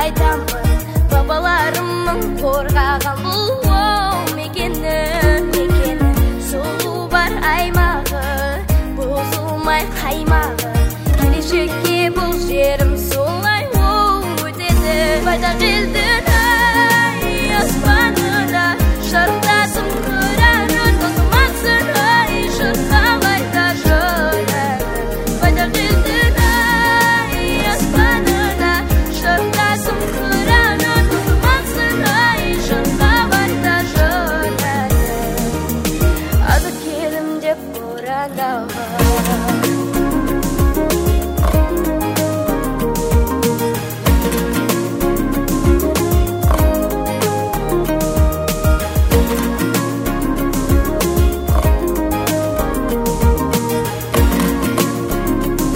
айтамын, бабаларымның қорғаған бұл мекені, сұлу бар аймағы, бұзылмай қаймағы, келешекке бұл жерім солай өтеді. Байтақ елдің ай аспанында шарықтасың қырарын, тозылмасын ай шырқалайда жырын. Байтақ елдің ай аспанында шарықтасың қырарын, тозылмасын ай шырқалайда жырын. Азық келім деп борандауға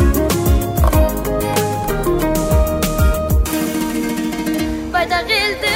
Bайтақ елдің